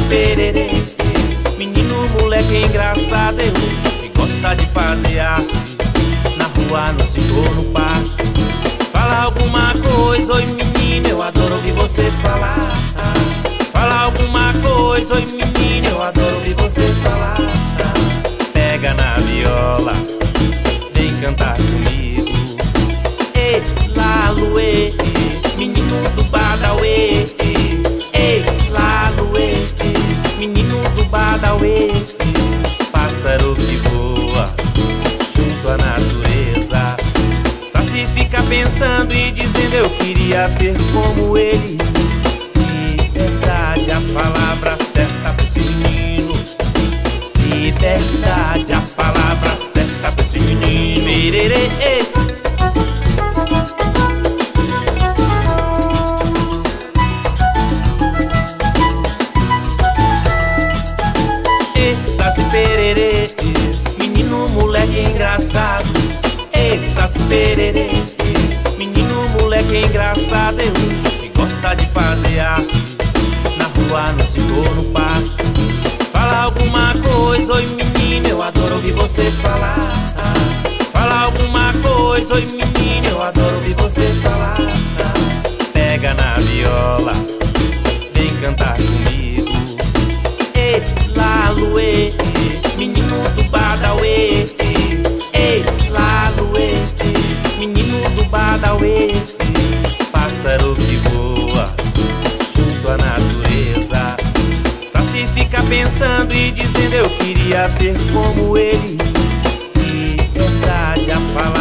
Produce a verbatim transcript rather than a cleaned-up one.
pererê, menino, moleque engraçado, eu que gosta de fazer arte na rua, no setor, no parque. Fala alguma coisa, oi menino, eu adoro ouvir você falar. Fala alguma coisa, oi menino, eu adoro ouvir você falar. Pega na viola, vem cantar comigo. Ei, lá, luê, menino do Badauê. Ei, lá, luê, menino do Badauê. Pássaro que voa junto à natureza, só se fica pensando e dizendo eu queria ser como ele. Liberdade, a palavra certa pra esse menino. Liberdade, a palavra certa pra esse menino. Pererê, ei. Ei, saci pererê, menino, moleque engraçado. Ei, saci pererê, menino, moleque engraçado, eu que gosta de fazer arte na rua, no setor, no parque. Fala alguma coisa, oi menino, eu adoro ouvir você falar. Fala alguma coisa, oi menino, eu adoro ouvir você falar. Pega na viola, vem cantar comigo. Ei, lá, luê, menino do Badauê. Ei, lá, luê, menino do Badauê. Pássaro que voa junto à natureza, só se fica pensando e dizendo eu queria ser como ele. Liberdade, a palavra